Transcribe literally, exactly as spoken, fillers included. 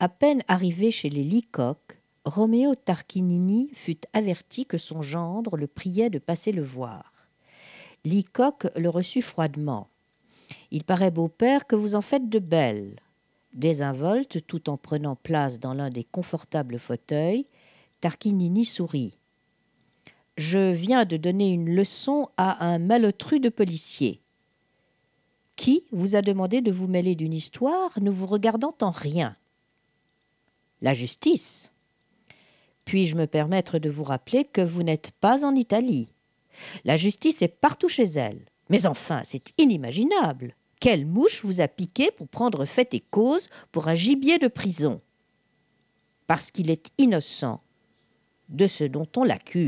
À peine arrivé chez les Leacock, Roméo Tarquinini fut averti que son gendre le priait de passer le voir. Leacock le reçut froidement. « Il paraît, beau-père, que vous en faites de belles. » Désinvolte, tout en prenant place dans l'un des confortables fauteuils, Tarquinini sourit. « Je viens de donner une leçon à un malotru de policier. Qui vous a demandé de vous mêler d'une histoire ne vous regardant en rien ? La justice. Puis-je me permettre de vous rappeler que vous n'êtes pas en Italie. La justice est partout chez elle. Mais enfin, c'est inimaginable. Quelle mouche vous a piqué pour prendre fait et cause pour un gibier de prison ? Parce qu'il est innocent de ce dont on l'accuse. »